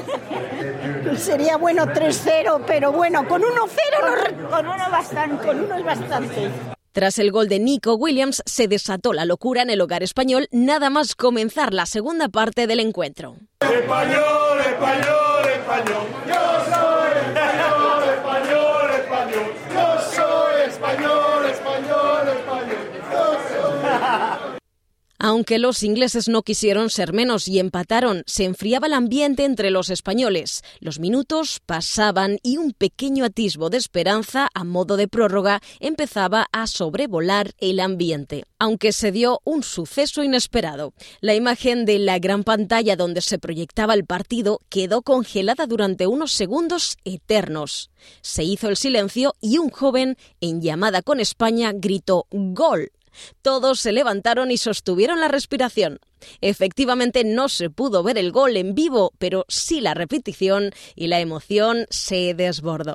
Sería bueno tres cero, pero bueno, con uno cero no... Con uno bastante, con uno es bastante. Tras el gol de Nico Williams, se desató la locura en el Hogar Español, nada más comenzar la segunda parte del encuentro. Español, español, español, yo soy español, español, español, yo soy español, español, español, yo soy... Aunque los ingleses no quisieron ser menos y empataron, se enfriaba el ambiente entre los españoles. Los minutos pasaban y un pequeño atisbo de esperanza a modo de prórroga empezaba a sobrevolar el ambiente. Aunque se dio un suceso inesperado. La imagen de la gran pantalla donde se proyectaba el partido quedó congelada durante unos segundos eternos. Se hizo el silencio y un joven, en llamada con España, gritó ¡Gol! Todos se levantaron y sostuvieron la respiración. Efectivamente no se pudo ver el gol en vivo, pero sí la repetición y la emoción se desbordó.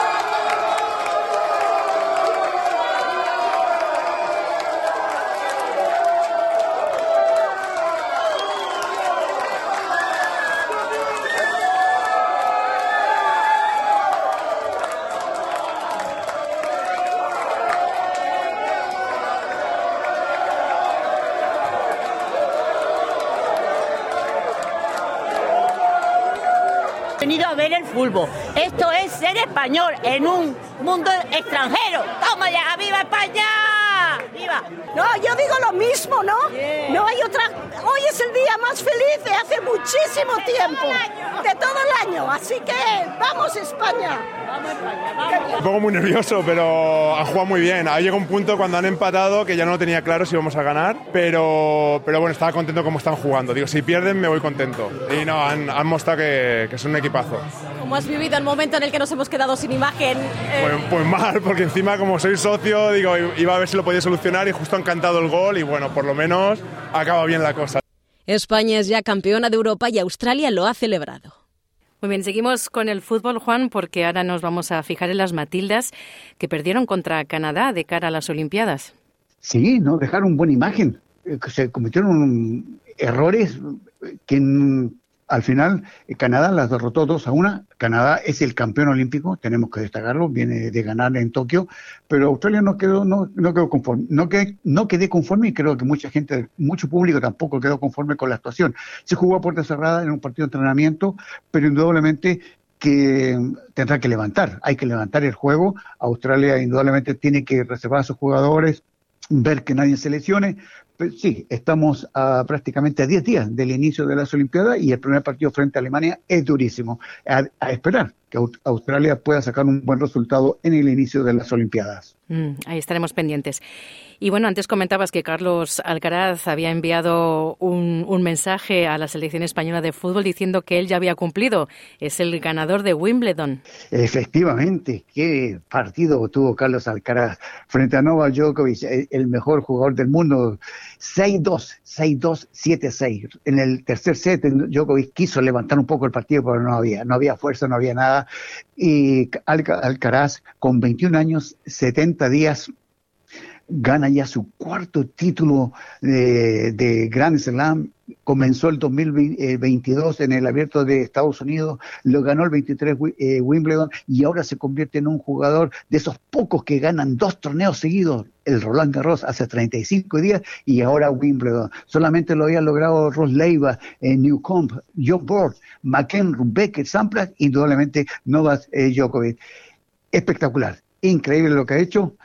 Venido a ver el fútbol. Esto es ser español en un mundo extranjero. ¡Toma ya! ¡Viva España! ¡Viva! No, yo digo lo mismo, ¿no? Yeah. No hay otra... Hoy es el día más feliz de hace muchísimo de tiempo. Todo de todo el año. Así que vamos España. Vamos España, vamos. Un poco muy nervioso, pero han jugado muy bien. Ha llegado un punto cuando han empatado que ya no lo tenía claro si íbamos a ganar, pero, pero bueno, estaba contento como están jugando. Digo, si pierden me voy contento. Y no, han, han mostrado que, que son un equipazo. ¿Cómo has vivido el momento en el que nos hemos quedado sin imagen? Eh... Pues, pues mal, porque encima como soy socio, digo, iba a ver si lo podía solucionar y justo han cantado el gol y bueno, por lo menos acaba bien la cosa. España es ya campeona de Europa y Australia lo ha celebrado. Muy bien, seguimos con el fútbol, Juan, porque ahora nos vamos a fijar en las Matildas que perdieron contra Canadá de cara a las Olimpiadas. Sí, no dejaron buena imagen. Se cometieron errores que al final Canadá las derrotó dos a una. Canadá es el campeón olímpico, tenemos que destacarlo, viene de ganar en Tokio, pero Australia no quedó, no, no quedó conforme, no quedé, no quedé conforme y creo que mucha gente, mucho público tampoco quedó conforme con la actuación. Se jugó a puerta cerrada en un partido de entrenamiento, pero indudablemente que tendrá que levantar, hay que levantar el juego. Australia indudablemente tiene que reservar a sus jugadores, ver que nadie se lesione. Pues sí, estamos a prácticamente a diez días del inicio de las Olimpiadas y el primer partido frente a Alemania es durísimo. A, a esperar que Australia pueda sacar un buen resultado en el inicio de las Olimpiadas. Mm, ahí estaremos pendientes. Y bueno, antes comentabas que Carlos Alcaraz había enviado un, un mensaje a la selección española de fútbol diciendo que él ya había cumplido. Es el ganador de Wimbledon. Efectivamente, qué partido tuvo Carlos Alcaraz frente a Novak Djokovic, el mejor jugador del mundo. seis dos, seis dos, siete seis. En el tercer set, Djokovic quiso levantar un poco el partido, pero no había, no había fuerza, no había nada. Y Alcaraz, con veintiún años, setenta días, gana ya su cuarto título de, de Grand Slam. Comenzó el dos mil veintidós en el Abierto de Estados Unidos, lo ganó el veintitrés eh, Wimbledon, y ahora se convierte en un jugador de esos pocos que ganan dos torneos seguidos. El Roland Garros hace treinta y cinco días y ahora Wimbledon. Solamente lo había logrado Ross Leiva, eh, Newcomb, John Borg, McEnroe, Becker, Sampras, indudablemente Novak eh, Djokovic. Espectacular, increíble lo que ha hecho.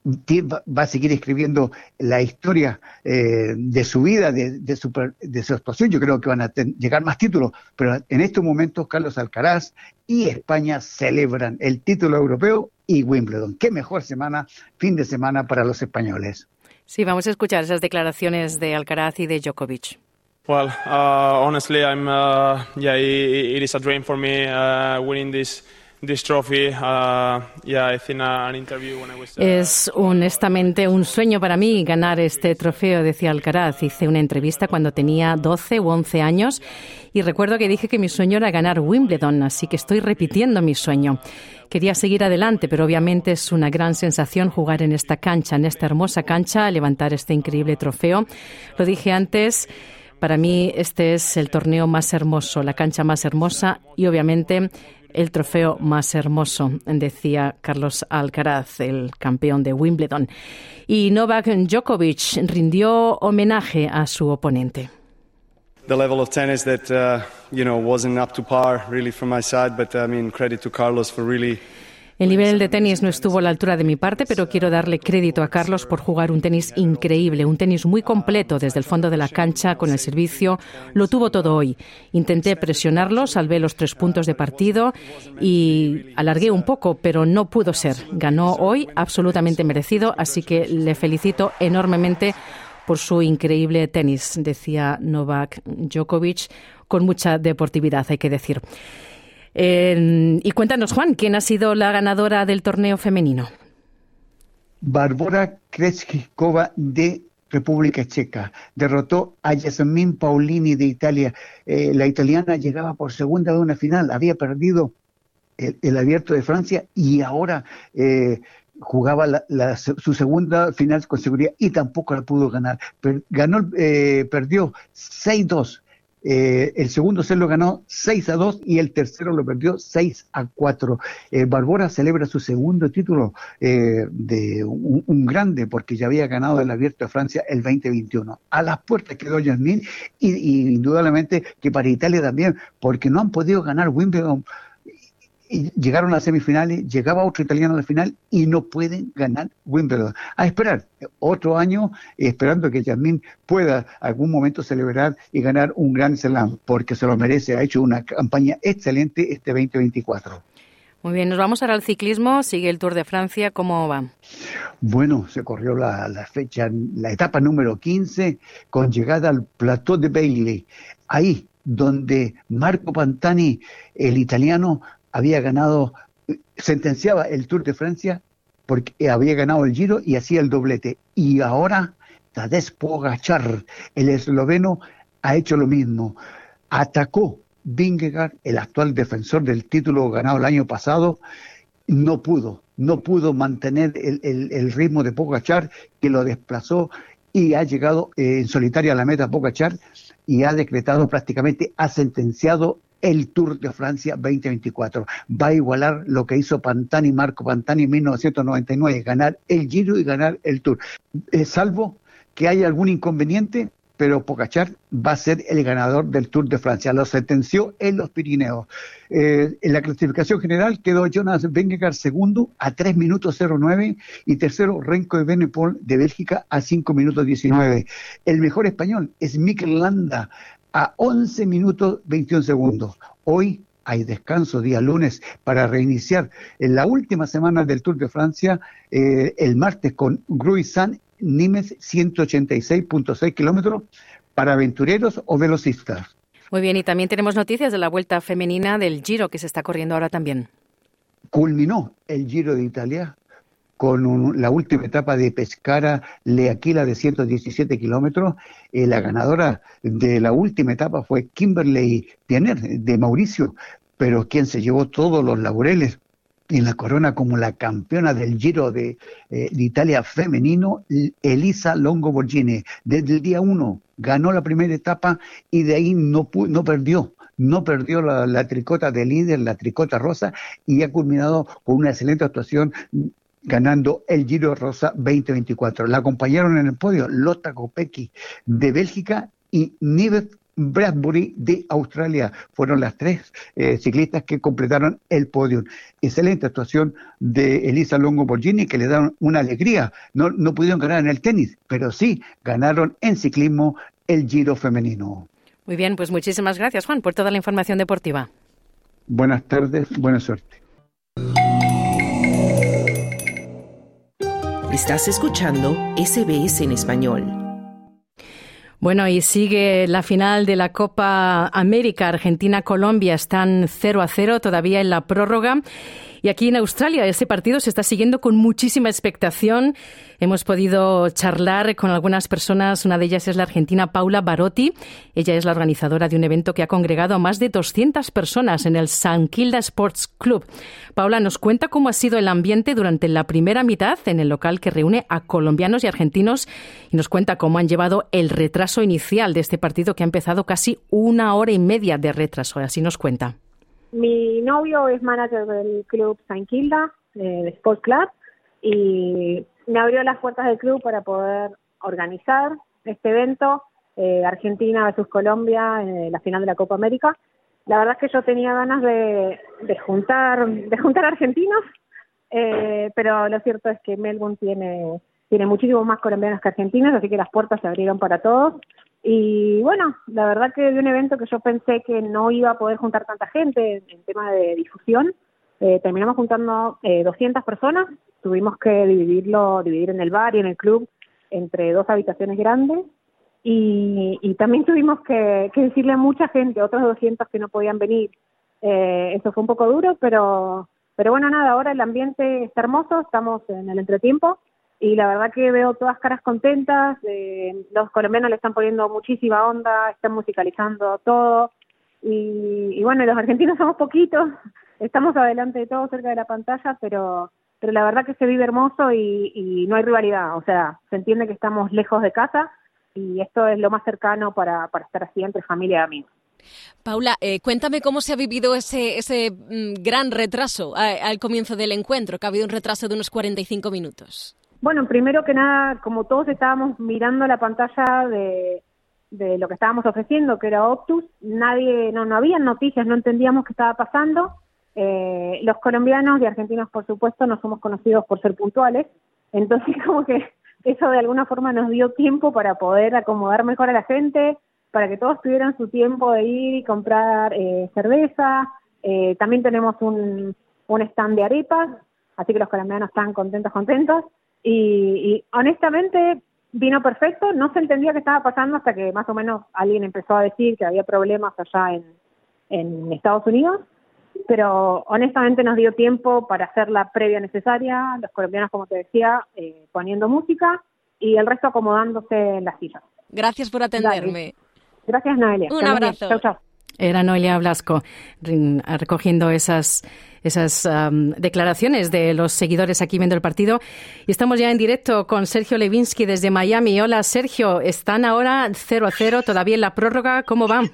Va a seguir escribiendo la historia eh, de su vida, de, de, su, de su actuación. Yo creo que van a ten, llegar más títulos, pero en estos momentos Carlos Alcaraz y España celebran el título europeo y Wimbledon. Qué mejor semana, fin de semana para los españoles. Sí, vamos a escuchar esas declaraciones de Alcaraz y de Djokovic. Well, uh, honestly, I'm uh, yeah, it, it is a dream for me uh, winning this. This trophy, uh, yeah, I think an interview when I was, uh, es honestamente un sueño para mí ganar este trofeo, decía Alcaraz. Hice una entrevista cuando tenía doce u once años y recuerdo que dije que mi sueño era ganar Wimbledon, así que estoy repitiendo mi sueño. Quería seguir adelante, pero obviamente es una gran sensación jugar en esta cancha, en esta hermosa cancha, levantar este increíble trofeo. Lo dije antes, para mí este es el torneo más hermoso, la cancha más hermosa y obviamente el trofeo más hermoso, decía Carlos Alcaraz, el campeón de Wimbledon. Y Novak Djokovic rindió homenaje a su oponente. The level of tennis that uh, you know wasn't up to par really from my side, but I mean credit to Carlos for really. El nivel de tenis no estuvo a la altura de mi parte, pero quiero darle crédito a Carlos por jugar un tenis increíble, un tenis muy completo desde el fondo de la cancha con el servicio. Lo tuvo todo hoy. Intenté presionarlo, salvé los tres puntos de partido y alargué un poco, pero no pudo ser. Ganó hoy, absolutamente merecido, así que le felicito enormemente por su increíble tenis, decía Novak Djokovic, con mucha deportividad, hay que decir. Eh, y cuéntanos, Juan, ¿quién ha sido la ganadora del torneo femenino? Barbora Krejcikova de República Checa. Derrotó a Yasmin Paolini de Italia. Eh, la italiana llegaba por segunda vez a una final. Había perdido el, el Abierto de Francia y ahora eh, jugaba la, la, su segunda final con seguridad y tampoco la pudo ganar. Per, ganó, eh, perdió seis dos. Eh, el segundo set lo ganó seis a dos y el tercero lo perdió seis a cuatro. Eh, Barbora celebra su segundo título eh, de un, un grande, porque ya había ganado el Abierto de Francia el veinte veintiuno. A las puertas quedó Yasmin y, y indudablemente que para Italia también, porque no han podido ganar Wimbledon. Y llegaron a las semifinales, llegaba otro italiano a la final y no pueden ganar Wimbledon. A esperar otro año, esperando que Yasmin pueda algún momento celebrar y ganar un Grand Slam, porque se lo merece. Ha hecho una campaña excelente este veinte veinticuatro. Muy bien, nos vamos ahora al ciclismo. Sigue el Tour de Francia. ¿Cómo va? Bueno, se corrió la, la fecha, la etapa número quince, con llegada al Plateau de Bailey. Ahí, donde Marco Pantani, el italiano, había ganado, sentenciaba el Tour de Francia porque había ganado el Giro y hacía el doblete. Y ahora Tadej Pogačar, el esloveno, ha hecho lo mismo. Atacó Vingegaard, el actual defensor del título ganado el año pasado, no pudo, no pudo mantener el, el, el ritmo de Pogačar, que lo desplazó y ha llegado eh, en solitaria a la meta Pogačar y ha decretado prácticamente, ha sentenciado el Tour de Francia veinte veinticuatro. Va a igualar lo que hizo Pantani, Marco Pantani en mil novecientos noventa y nueve, ganar el Giro y ganar el Tour. Eh, salvo que haya algún inconveniente, pero Pogačar va a ser el ganador del Tour de Francia. Lo sentenció en los Pirineos. Eh, en la clasificación general quedó Jonas Vingegaard segundo a tres minutos cero nueve y tercero Renko Evenepoel de Bélgica a cinco minutos diecinueve. El mejor español es Mikel Landa a once minutos veintiún segundos. Hoy hay descanso, día lunes, para reiniciar en la última semana del Tour de Francia, eh, el martes con Gruy-Saint-Nimes, ciento ochenta y seis punto seis kilómetros para aventureros o velocistas. Muy bien, y también tenemos noticias de la Vuelta Femenina del Giro, que se está corriendo ahora también. Culminó el Giro de Italia con un, la última etapa de Pescara-L'Aquila de ciento diecisiete kilómetros. Eh, la ganadora de la última etapa fue Kimberley Tianer, de Mauricio, pero quien se llevó todos los laureles en la corona como la campeona del Giro de, eh, de Italia femenino, Elisa Longo Borghini. Desde el día uno ganó la primera etapa y de ahí no, no perdió. No perdió la, la tricota de líder, la tricota rosa, y ha culminado con una excelente actuación ganando el Giro Rosa veinte veinticuatro. La acompañaron en el podio Lotta Kopecky de Bélgica y Nives Bradbury de Australia. Fueron las tres eh, ciclistas que completaron el podio. Excelente actuación de Elisa Longo Borghini, que le dieron una alegría. No, no pudieron ganar en el tenis, pero sí ganaron en ciclismo el Giro femenino. Muy bien, pues muchísimas gracias, Juan, por toda la información deportiva. Buenas tardes, buena suerte. Estás escuchando S B S en español. Bueno, y sigue la final de la Copa América. Argentina-Colombia están cero a cero todavía en la prórroga. Y aquí en Australia ese partido se está siguiendo con muchísima expectación. Hemos podido charlar con algunas personas. Una de ellas es la argentina Paula Barotti. Ella es la organizadora de un evento que ha congregado a más de doscientas personas en el San Kilda Sports Club. Paula nos cuenta cómo ha sido el ambiente durante la primera mitad en el local que reúne a colombianos y argentinos, y nos cuenta cómo han llevado el retraso inicial de este partido, que ha empezado casi una hora y media de retraso. Así nos cuenta. Mi novio es manager del club San Kilda, eh, de Sports Club, y me abrió las puertas del club para poder organizar este evento, eh, Argentina versus Colombia, en la final de la Copa América. La verdad es que yo tenía ganas de, de juntar de juntar argentinos, eh, pero lo cierto es que Melbourne tiene, tiene muchísimos más colombianos que argentinos, así que las puertas se abrieron para todos. Y bueno, la verdad que de un evento que yo pensé que no iba a poder juntar tanta gente en, en tema de difusión, eh, terminamos juntando eh, doscientas personas. Tuvimos que dividirlo, dividir en el bar y en el club entre dos habitaciones grandes, y, y también tuvimos que, que decirle a mucha gente, otros doscientos que no podían venir. Eh, eso fue un poco duro, pero, pero bueno, nada, ahora el ambiente está hermoso, estamos en el entretiempo. Y la verdad que veo todas caras contentas, eh, los colombianos le están poniendo muchísima onda, están musicalizando todo, y, y bueno, los argentinos somos poquitos, estamos adelante de todo, cerca de la pantalla, pero pero la verdad que se vive hermoso y, y no hay rivalidad, o sea, se entiende que estamos lejos de casa, y esto es lo más cercano para, para estar así entre familia y amigos. Paula, eh, cuéntame cómo se ha vivido ese, ese mm, gran retraso a, al comienzo del encuentro, que ha habido un retraso de unos cuarenta y cinco minutos. Bueno, primero que nada, como todos estábamos mirando la pantalla de, de lo que estábamos ofreciendo, que era Optus, nadie, no, no había noticias, no entendíamos qué estaba pasando. Eh, los colombianos y argentinos, por supuesto, no somos conocidos por ser puntuales, entonces como que eso de alguna forma nos dio tiempo para poder acomodar mejor a la gente, para que todos tuvieran su tiempo de ir y comprar eh, cerveza. Eh, también tenemos un, un stand de arepas, así que los colombianos están contentos, contentos. Y, y honestamente vino perfecto, no se entendía qué estaba pasando hasta que más o menos alguien empezó a decir que había problemas allá en, en Estados Unidos, pero honestamente nos dio tiempo para hacer la previa necesaria, los colombianos, como te decía, eh, poniendo música y el resto acomodándose en las sillas. Gracias por atenderme. Dale. Gracias, Noelia. Un abrazo. Chau, chau. Era Noelia Blasco recogiendo esas, esas um, declaraciones de los seguidores aquí viendo el partido. Y estamos ya en directo con Sergio Levinsky desde Miami. Hola, Sergio. Están ahora cero a cero, todavía en la prórroga. ¿Cómo van?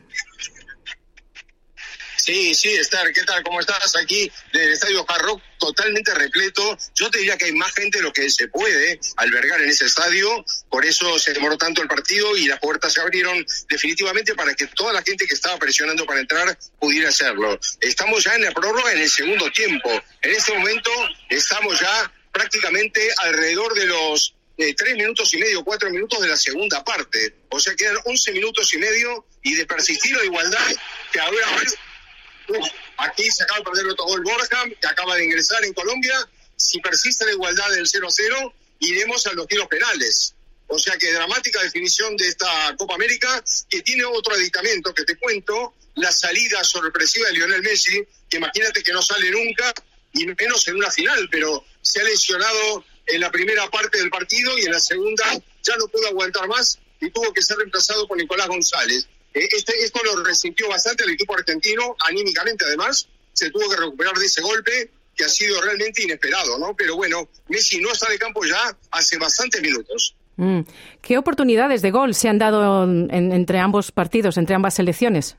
Sí, sí, Esther, ¿qué tal? ¿Cómo estás? Aquí del Estadio Hard Rock, totalmente repleto. Yo te diría que hay más gente de lo que se puede albergar en ese estadio, por eso se demoró tanto el partido y las puertas se abrieron definitivamente para que toda la gente que estaba presionando para entrar pudiera hacerlo. Estamos ya en la prórroga, en el segundo tiempo. En este momento estamos ya prácticamente alrededor de los eh, tres minutos y medio, cuatro minutos de la segunda parte. O sea, quedan once minutos y medio, y de persistir la igualdad que ahora... Uf, aquí se acaba de perder otro gol Borja, que acaba de ingresar en Colombia. Si persiste la igualdad del cero a cero, iremos a los tiros penales. O sea que dramática definición de esta Copa América, que tiene otro aditamento que te cuento, la salida sorpresiva de Lionel Messi, que imagínate que no sale nunca, y menos en una final, pero se ha lesionado en la primera parte del partido y en la segunda ya no pudo aguantar más y tuvo que ser reemplazado por Nicolás González. Este, esto lo resintió bastante el equipo argentino, anímicamente además, se tuvo que recuperar de ese golpe, que ha sido realmente inesperado, ¿no? Pero bueno, Messi no está de campo ya hace bastantes minutos. Mm. ¿Qué oportunidades de gol se han dado en, entre ambos partidos, entre ambas selecciones?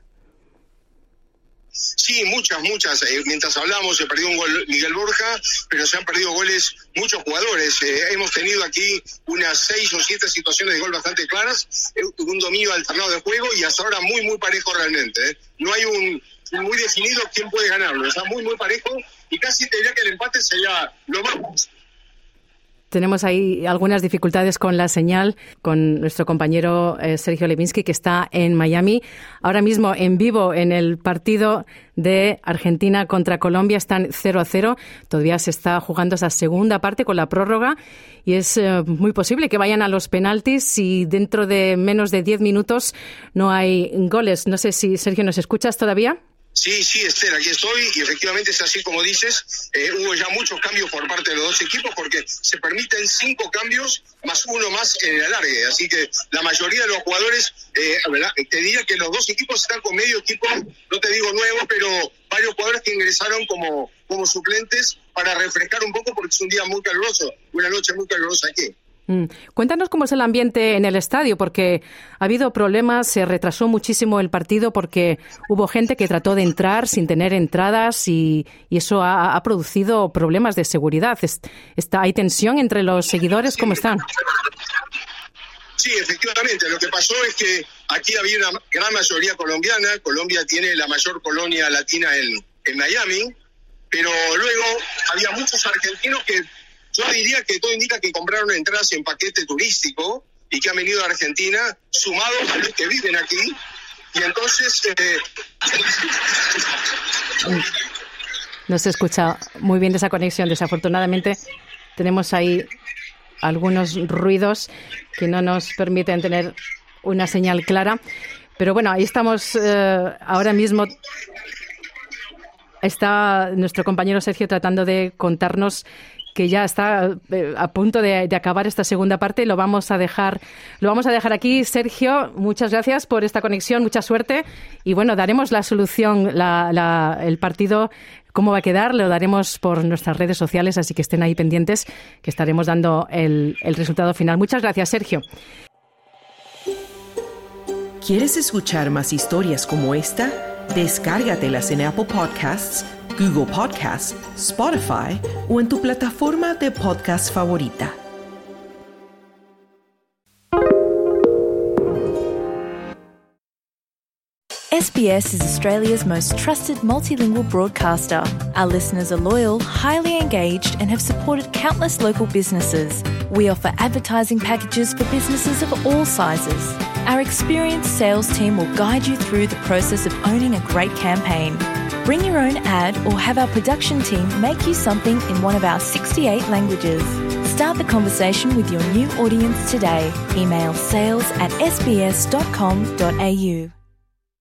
Sí, muchas, muchas. Eh, mientras hablamos se perdió un gol Miguel Borja, pero se han perdido goles muchos jugadores. Eh, hemos tenido aquí unas seis o siete situaciones de gol bastante claras, eh, un dominio alternado de juego y hasta ahora muy, muy parejo realmente. Eh. No hay un muy definido quién puede ganarlo. Está muy, muy parejo y casi te diría que el empate sería lo más. Tenemos ahí algunas dificultades con la señal, con nuestro compañero eh, Sergio Levinsky, que está en Miami. Ahora mismo en vivo en el partido de Argentina contra Colombia están cero a cero. Todavía se está jugando esa segunda parte con la prórroga y es eh, muy posible que vayan a los penaltis si dentro de menos de diez minutos no hay goles. No sé si, Sergio, ¿nos escuchas todavía? Sí, sí, Esther, aquí estoy y efectivamente es así como dices. Eh, hubo ya muchos cambios por parte de los dos equipos porque se permiten cinco cambios más uno más en el alargue. Así que la mayoría de los jugadores, eh, ¿verdad? Te diría que los dos equipos están con medio equipo, no te digo nuevos, pero varios jugadores que ingresaron como, como suplentes para refrescar un poco porque es un día muy caluroso, una noche muy calurosa aquí. Mm. Cuéntanos cómo es el ambiente en el estadio, porque ha habido problemas, se retrasó muchísimo el partido porque hubo gente que trató de entrar sin tener entradas y, y eso ha, ha producido problemas de seguridad. Está, ¿Hay tensión entre los seguidores? ¿Cómo están? Sí, efectivamente. Lo que pasó es que aquí había una gran mayoría colombiana. Colombia tiene la mayor colonia latina en, en Miami, pero luego había muchos argentinos que yo diría que todo indica que compraron entradas en paquete turístico y que han venido a Argentina sumados a los que viven aquí. Y entonces... Eh... No se escucha muy bien de esa conexión. Desafortunadamente tenemos ahí algunos ruidos que no nos permiten tener una señal clara. Pero bueno, ahí estamos eh, ahora mismo. Está nuestro compañero Sergio tratando de contarnos que ya está a punto de, de acabar esta segunda parte. Lo vamos a dejar, lo vamos a dejar aquí. Sergio, muchas gracias por esta conexión, mucha suerte. Y bueno, daremos la solución, la, la, el partido, cómo va a quedar, lo daremos por nuestras redes sociales, así que estén ahí pendientes, que estaremos dando el, el resultado final. Muchas gracias, Sergio. ¿Quieres escuchar más historias como esta? Descárgatelas en Apple Podcasts, Google Podcasts, Spotify o en tu plataforma de podcast favorita. S B S is Australia's most trusted multilingual broadcaster. Our listeners are loyal, highly engaged, and have supported countless local businesses. We offer advertising packages for businesses of all sizes. Our experienced sales team will guide you through the process of owning a great campaign. Bring your own ad or have our production team make you something in one of our sixty-eight languages. Start the conversation with your new audience today. Email sales at s b s dot com dot a u.